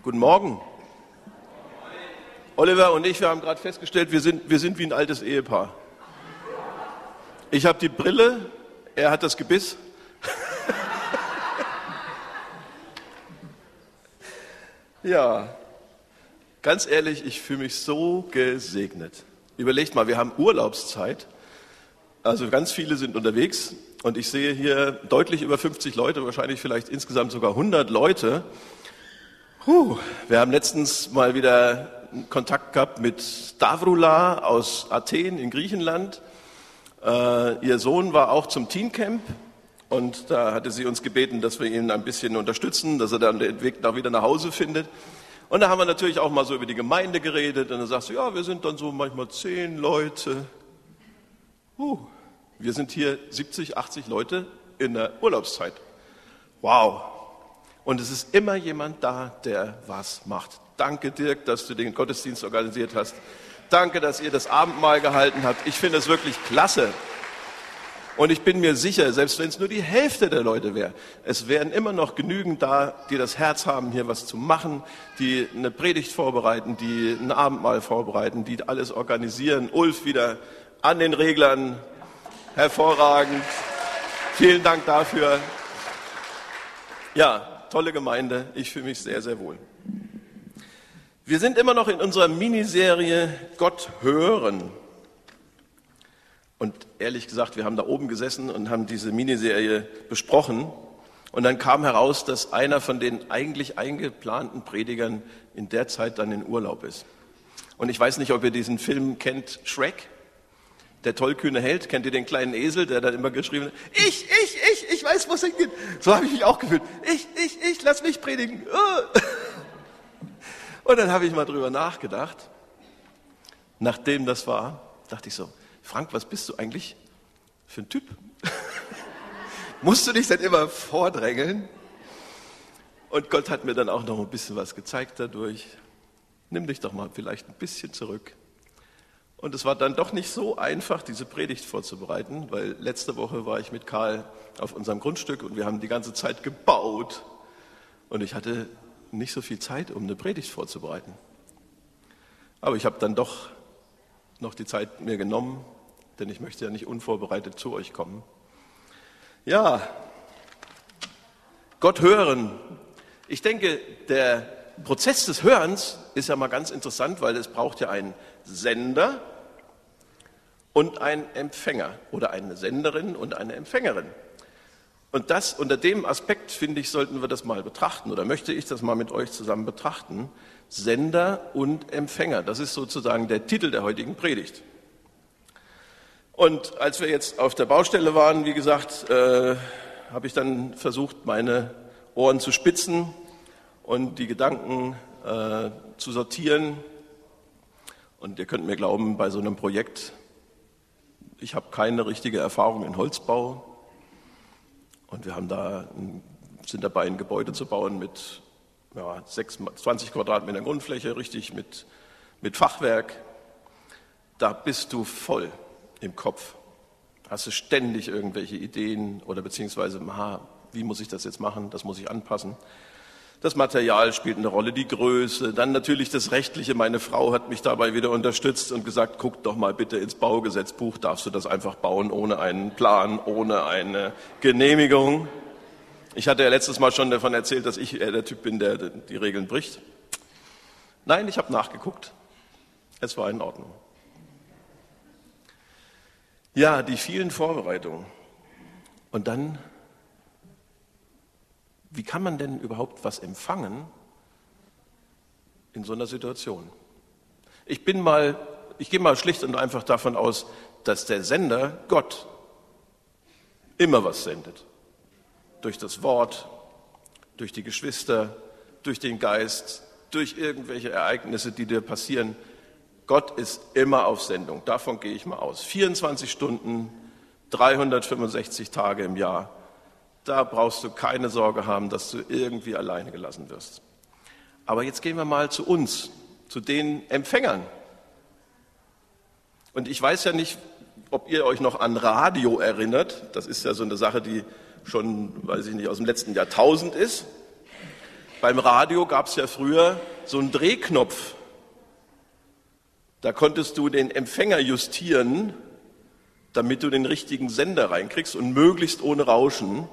Guten Morgen. Oliver und ich, wir haben gerade festgestellt, wir sind wie ein altes Ehepaar. Ich habe die Brille, er hat das Gebiss. Ja, ganz ehrlich, ich fühle mich so gesegnet. Überlegt mal, wir haben Urlaubszeit, also ganz viele sind unterwegs und ich sehe hier deutlich über 50 Leute, wahrscheinlich vielleicht insgesamt sogar 100 Leute. Wir haben letztens mal wieder Kontakt gehabt mit Stavroula aus Athen in Griechenland. Ihr Sohn war auch zum Teencamp und da hatte sie uns gebeten, dass wir ihn ein bisschen unterstützen, dass er dann den Weg wieder nach Hause findet. Und da haben wir natürlich auch mal so über die Gemeinde geredet und dann sagst du, ja, wir sind dann so manchmal 10 Leute. Wir sind hier 70, 80 Leute in der Urlaubszeit. Wow. Und es ist immer jemand da, der was macht. Danke, Dirk, dass du den Gottesdienst organisiert hast. Danke, dass ihr das Abendmahl gehalten habt. Ich finde es wirklich klasse. Und ich bin mir sicher, selbst wenn es nur die Hälfte der Leute wäre, es wären immer noch genügend da, die das Herz haben, hier was zu machen, die eine Predigt vorbereiten, die ein Abendmahl vorbereiten, die alles organisieren. Ulf wieder an den Reglern. Hervorragend. Vielen Dank dafür. Ja, tolle Gemeinde. Ich fühle mich sehr, sehr wohl. Wir sind immer noch in unserer Miniserie Gott hören. Und ehrlich gesagt, wir haben da oben gesessen und haben diese Miniserie besprochen. Und dann kam heraus, dass einer von den eigentlich eingeplanten Predigern in der Zeit dann in Urlaub ist. Und ich weiß nicht, ob ihr diesen Film kennt, Shrek. Der tollkühne Held, kennt ihr den kleinen Esel, der dann immer geschrieben hat, ich weiß, wo es hingeht. So habe ich mich auch gefühlt. Ich, lass mich predigen. Und dann habe ich mal drüber nachgedacht. Nachdem das war, dachte ich so, Frank, was bist du eigentlich für ein Typ? Musst du dich dann immer vordrängeln? Und Gott hat mir dann auch noch ein bisschen was gezeigt dadurch. Nimm dich doch mal vielleicht ein bisschen zurück. Und es war dann doch nicht so einfach, diese Predigt vorzubereiten, weil letzte Woche war ich mit Karl auf unserem Grundstück und wir haben die ganze Zeit gebaut. Und ich hatte nicht so viel Zeit, um eine Predigt vorzubereiten. Aber ich habe dann doch noch die Zeit mir genommen, denn ich möchte ja nicht unvorbereitet zu euch kommen. Ja, Gott hören. Ich denke, der Prozess des Hörens ist ja mal ganz interessant, weil es braucht ja einen Sender und einen Empfänger oder eine Senderin und eine Empfängerin. Und das unter dem Aspekt, finde ich, sollten wir das mal betrachten oder möchte ich das mal mit euch zusammen betrachten. Sender und Empfänger, das ist sozusagen der Titel der heutigen Predigt. Und als wir jetzt auf der Baustelle waren, wie gesagt, habe ich dann versucht, meine Ohren zu spitzen und die Gedanken zu sortieren. Und ihr könnt mir glauben, bei so einem Projekt, ich habe keine richtige Erfahrung in Holzbau. Und wir sind dabei, ein Gebäude zu bauen mit 20 Quadratmeter Grundfläche, richtig mit Fachwerk. Da bist du voll im Kopf. Hast du ständig irgendwelche Ideen oder beziehungsweise, wie muss ich das jetzt machen, das muss ich anpassen. Das Material spielt eine Rolle, die Größe, dann natürlich das Rechtliche. Meine Frau hat mich dabei wieder unterstützt und gesagt, guck doch mal bitte ins Baugesetzbuch, darfst du das einfach bauen ohne einen Plan, ohne eine Genehmigung. Ich hatte ja letztes Mal schon davon erzählt, dass ich eher der Typ bin, der die Regeln bricht. Nein, ich habe nachgeguckt. Es war in Ordnung. Ja, die vielen Vorbereitungen. Und dann, wie kann man denn überhaupt was empfangen in so einer Situation? Ich gehe mal schlicht und einfach davon aus, dass der Sender, Gott, immer was sendet. Durch das Wort, durch die Geschwister, durch den Geist, durch irgendwelche Ereignisse, die dir passieren. Gott ist immer auf Sendung, davon gehe ich mal aus. 24 Stunden, 365 Tage im Jahr. Da brauchst du keine Sorge haben, dass du irgendwie alleine gelassen wirst. Aber jetzt gehen wir mal zu uns, zu den Empfängern. Und ich weiß ja nicht, ob ihr euch noch an Radio erinnert. Das ist ja so eine Sache, die schon, weiß ich nicht, aus dem letzten Jahrtausend ist. Beim Radio gab es ja früher so einen Drehknopf. Da konntest du den Empfänger justieren, damit du den richtigen Sender reinkriegst und möglichst ohne Rauschen.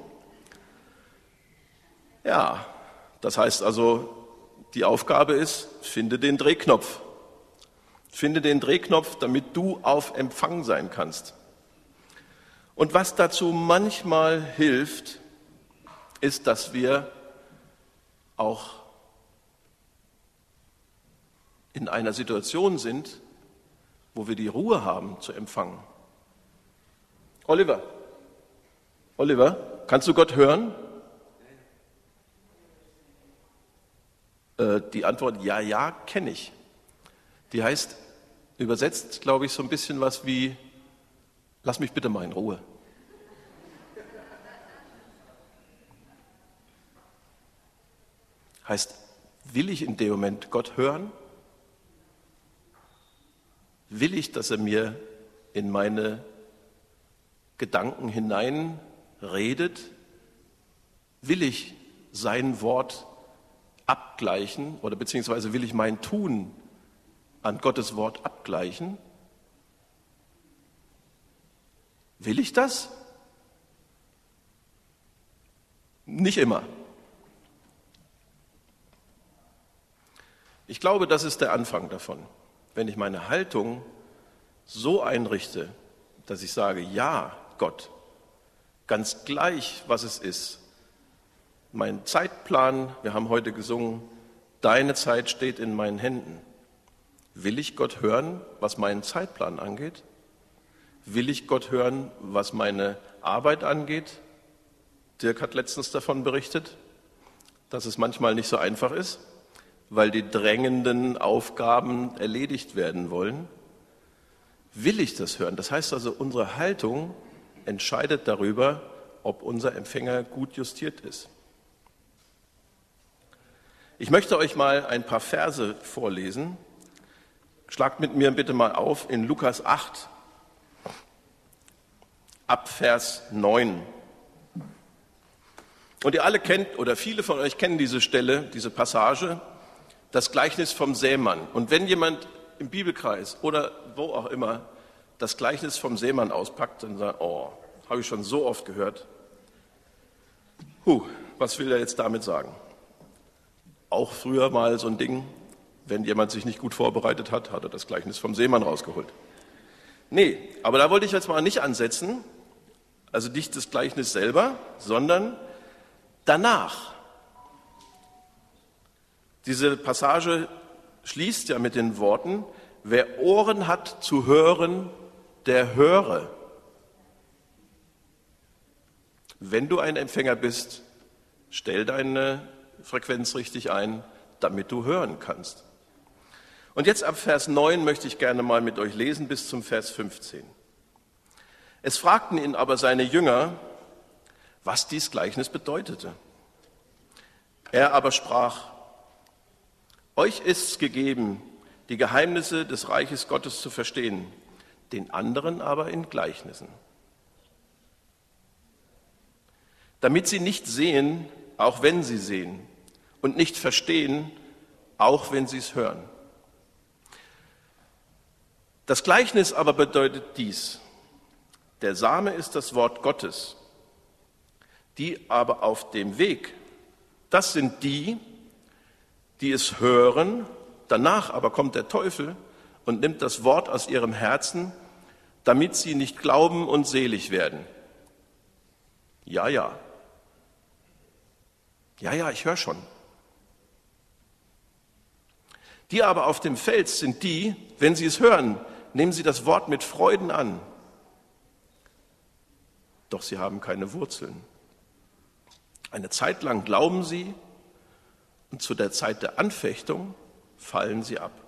Ja, das heißt also, die Aufgabe ist, finde den Drehknopf. Finde den Drehknopf, damit du auf Empfang sein kannst. Und was dazu manchmal hilft, ist, dass wir auch in einer Situation sind, wo wir die Ruhe haben zu empfangen. Oliver, kannst du Gott hören? Die Antwort, ja, kenne ich. Die heißt, übersetzt, glaube ich, so ein bisschen was wie, lass mich bitte mal in Ruhe. Heißt, will ich in dem Moment Gott hören? Will ich, dass er mir in meine Gedanken hineinredet? Will ich sein Wort abgleichen oder beziehungsweise will ich mein Tun an Gottes Wort abgleichen? Will ich das? Nicht immer. Ich glaube, das ist der Anfang davon. Wenn ich meine Haltung so einrichte, dass ich sage, ja, Gott, ganz gleich, was es ist. Mein Zeitplan, wir haben heute gesungen, deine Zeit steht in meinen Händen. Will ich Gott hören, was meinen Zeitplan angeht? Will ich Gott hören, was meine Arbeit angeht? Dirk hat letztens davon berichtet, dass es manchmal nicht so einfach ist, weil die drängenden Aufgaben erledigt werden wollen. Will ich das hören? Das heißt also, unsere Haltung entscheidet darüber, ob unser Empfänger gut justiert ist. Ich möchte euch mal ein paar Verse vorlesen. Schlagt mit mir bitte mal auf in Lukas 8, ab Vers 9. Und ihr alle kennt, oder viele von euch kennen diese Stelle, diese Passage, das Gleichnis vom Sämann. Und wenn jemand im Bibelkreis oder wo auch immer das Gleichnis vom Sämann auspackt und sagt, oh, habe ich schon so oft gehört. Was will er jetzt damit sagen? Auch früher mal so ein Ding, wenn jemand sich nicht gut vorbereitet hat, hat er das Gleichnis vom Sämann rausgeholt. Nee, aber da wollte ich jetzt mal nicht ansetzen, also nicht das Gleichnis selber, sondern danach. Diese Passage schließt ja mit den Worten, wer Ohren hat zu hören, der höre. Wenn du ein Empfänger bist, stell deine Frequenz richtig ein, damit du hören kannst. Und jetzt ab Vers 9 möchte ich gerne mal mit euch lesen bis zum Vers 15. Es fragten ihn aber seine Jünger, was dies Gleichnis bedeutete. Er aber sprach, euch ist's gegeben, die Geheimnisse des Reiches Gottes zu verstehen, den anderen aber in Gleichnissen. Damit sie nicht sehen, auch wenn sie sehen, und nicht verstehen, auch wenn sie es hören. Das Gleichnis aber bedeutet dies: Der Same ist das Wort Gottes, die aber auf dem Weg, das sind die, die es hören, danach aber kommt der Teufel und nimmt das Wort aus ihrem Herzen, damit sie nicht glauben und selig werden. Ja, ich höre schon. Die aber auf dem Fels sind die, wenn sie es hören, nehmen sie das Wort mit Freuden an. Doch sie haben keine Wurzeln. Eine Zeit lang glauben sie und zu der Zeit der Anfechtung fallen sie ab.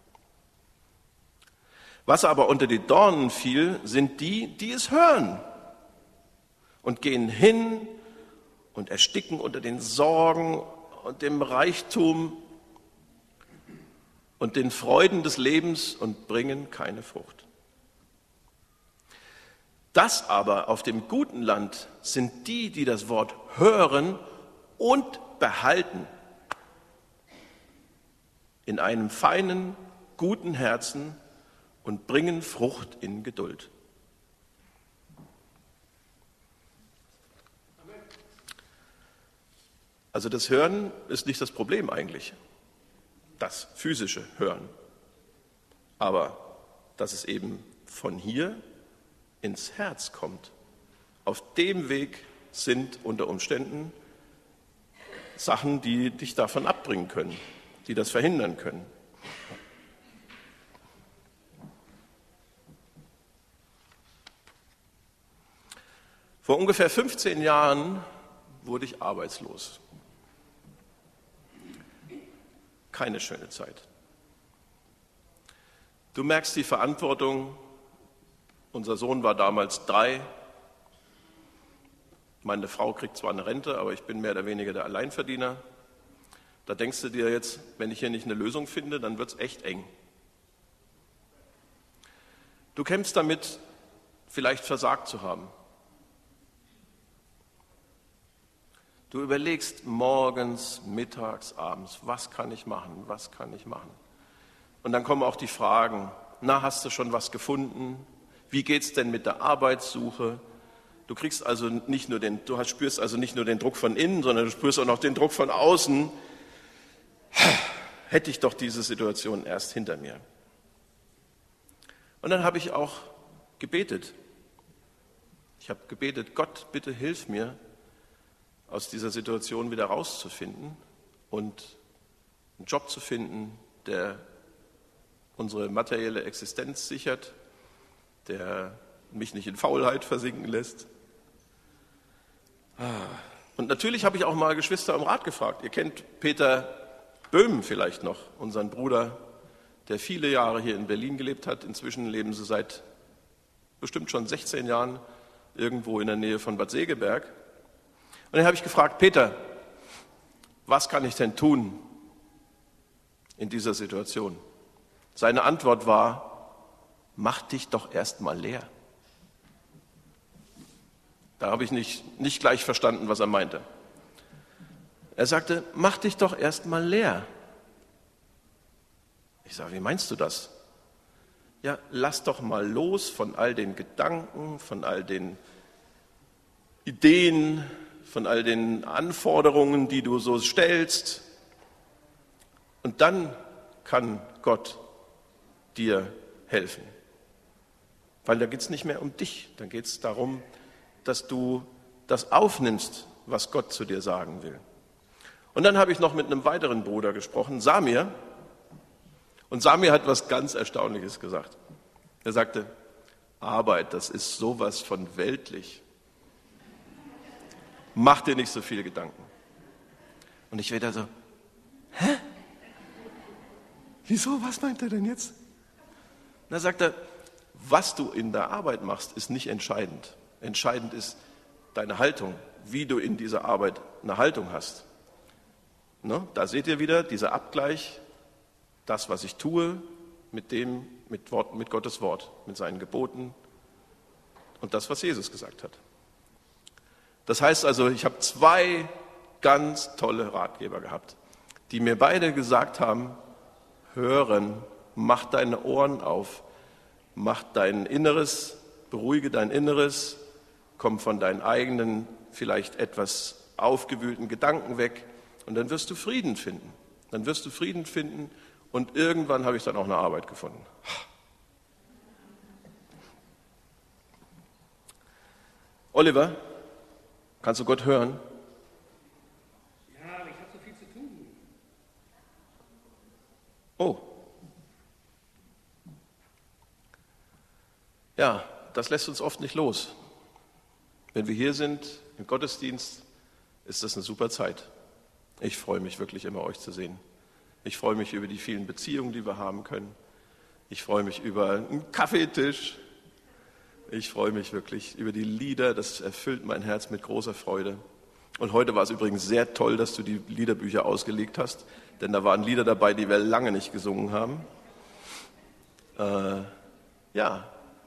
Was aber unter die Dornen fiel, sind die, die es hören und gehen hin und ersticken unter den Sorgen und dem Reichtum und den Freuden des Lebens und bringen keine Frucht. Das aber auf dem guten Land sind die, die das Wort hören und behalten. in einem feinen, guten Herzen und bringen Frucht in Geduld. Also das Hören ist nicht das Problem eigentlich, das physische Hören, aber dass es eben von hier ins Herz kommt. Auf dem Weg sind unter Umständen Sachen, die dich davon abbringen können, die das verhindern können. Vor ungefähr 15 Jahren wurde ich arbeitslos. Keine schöne Zeit. Du merkst die Verantwortung. Unser Sohn war damals 3. Meine Frau kriegt zwar eine Rente, aber ich bin mehr oder weniger der Alleinverdiener. Da denkst du dir jetzt, wenn ich hier nicht eine Lösung finde, dann wird es echt eng. Du kämpfst damit, vielleicht versagt zu haben. Du überlegst morgens, mittags, abends, was kann ich machen, was kann ich machen? Und dann kommen auch die Fragen, na, hast du schon was gefunden? Wie geht's denn mit der Arbeitssuche? Du kriegst also nicht nur spürst also nicht nur den Druck von innen, sondern du spürst auch noch den Druck von außen. Hätte ich doch diese Situation erst hinter mir. Und dann habe ich auch gebetet. Ich habe gebetet, Gott, bitte hilf mir, aus dieser Situation wieder rauszufinden und einen Job zu finden, der unsere materielle Existenz sichert, der mich nicht in Faulheit versinken lässt. Und natürlich habe ich auch mal Geschwister um Rat gefragt. Ihr kennt Peter Böhm vielleicht noch, unseren Bruder, der viele Jahre hier in Berlin gelebt hat. Inzwischen leben sie seit bestimmt schon 16 Jahren irgendwo in der Nähe von Bad Segeberg. Und dann habe ich gefragt, Peter, was kann ich denn tun in dieser Situation? Seine Antwort war, mach dich doch erst mal leer. Da habe ich nicht gleich verstanden, was er meinte. Er sagte, mach dich doch erst mal leer. Ich sage, wie meinst du das? Ja, lass doch mal los von all den Gedanken, von all den Ideen, von all den Anforderungen, die du so stellst. Und dann kann Gott dir helfen. Weil da geht es nicht mehr um dich, dann geht es darum, dass du das aufnimmst, was Gott zu dir sagen will. Und dann habe ich noch mit einem weiteren Bruder gesprochen, Samir. Und Samir hat was ganz Erstaunliches gesagt. Er sagte, Arbeit, das ist sowas von weltlich. Mach dir nicht so viele Gedanken. Und ich wieder so, hä? Wieso, was meint er denn jetzt? Und dann sagt er, was du in der Arbeit machst, ist nicht entscheidend. Entscheidend ist deine Haltung, wie du in dieser Arbeit eine Haltung hast. Ne? Da seht ihr wieder dieser Abgleich, das, was ich tue, mit Gottes Wort, mit seinen Geboten und das, was Jesus gesagt hat. Das heißt also, ich habe 2 ganz tolle Ratgeber gehabt, die mir beide gesagt haben, hören, mach deine Ohren auf, mach dein Inneres, beruhige dein Inneres, komm von deinen eigenen, vielleicht etwas aufgewühlten Gedanken weg und dann wirst du Frieden finden. Dann wirst du Frieden finden und irgendwann habe ich dann auch eine Arbeit gefunden. Oliver, kannst du Gott hören? Ja, aber ich habe so viel zu tun. Oh. Ja, das lässt uns oft nicht los. Wenn wir hier sind, im Gottesdienst, ist das eine super Zeit. Ich freue mich wirklich immer, euch zu sehen. Ich freue mich über die vielen Beziehungen, die wir haben können. Ich freue mich über einen Kaffeetisch. Ich freue mich wirklich über die Lieder. Das erfüllt mein Herz mit großer Freude. Und heute war es übrigens sehr toll, dass du die Liederbücher ausgelegt hast, denn da waren Lieder dabei, die wir lange nicht gesungen haben. Ja.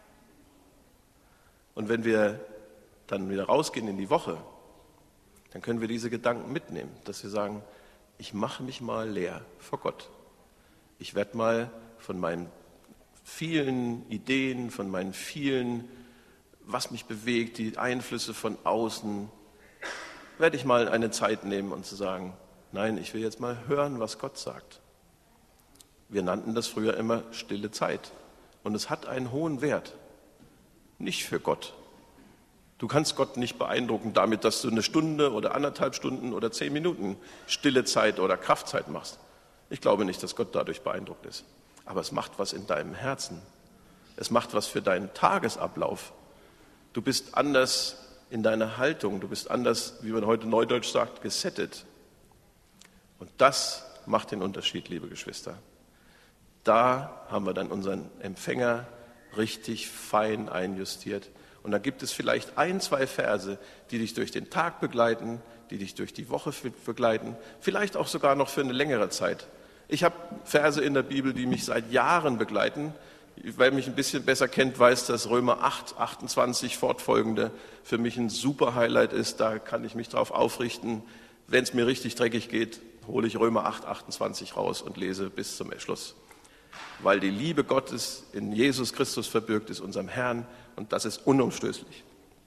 Und wenn wir dann wieder rausgehen in die Woche, dann können wir diese Gedanken mitnehmen, dass wir sagen, ich mache mich mal leer vor Gott. Ich werde mal von meinen vielen Ideen, von meinen vielen, was mich bewegt, die Einflüsse von außen, werde ich mal eine Zeit nehmen und zu sagen, nein, ich will jetzt mal hören, was Gott sagt. Wir nannten das früher immer stille Zeit. Und es hat einen hohen Wert. Nicht für Gott. Du kannst Gott nicht beeindrucken damit, dass du eine Stunde oder 1,5 Stunden oder 10 Minuten stille Zeit oder Kraftzeit machst. Ich glaube nicht, dass Gott dadurch beeindruckt ist. Aber es macht was in deinem Herzen. Es macht was für deinen Tagesablauf. Du bist anders in deiner Haltung. Du bist anders, wie man heute neudeutsch sagt, gesettet. Und das macht den Unterschied, liebe Geschwister. Da haben wir dann unseren Empfänger richtig fein einjustiert. Und da gibt es vielleicht 1, 2 Verse, die dich durch den Tag begleiten, die dich durch die Woche begleiten, vielleicht auch sogar noch für eine längere Zeit. Ich habe Verse in der Bibel, die mich seit Jahren begleiten. Wer mich ein bisschen besser kennt, weiß, dass Römer 8, 28 fortfolgende für mich ein super Highlight ist. Da kann ich mich drauf aufrichten. Wenn es mir richtig dreckig geht, hole ich Römer 8, 28 raus und lese bis zum Schluss. Weil die Liebe Gottes in Jesus Christus verbürgt ist, unserem Herrn, und das ist unumstößlich.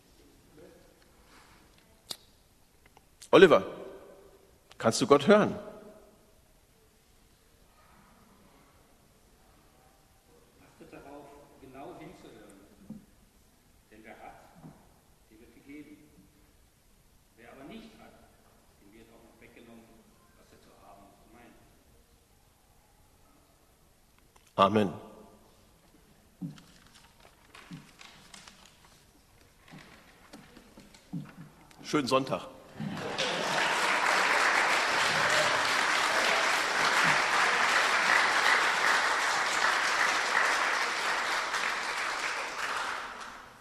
Oliver, kannst du Gott hören? Achtet darauf, genau hinzuhören. Denn wer hat, dem wird gegeben. Wer aber nicht hat, dem wird auch noch weggenommen, was er zu haben meint. Amen. Schönen Sonntag.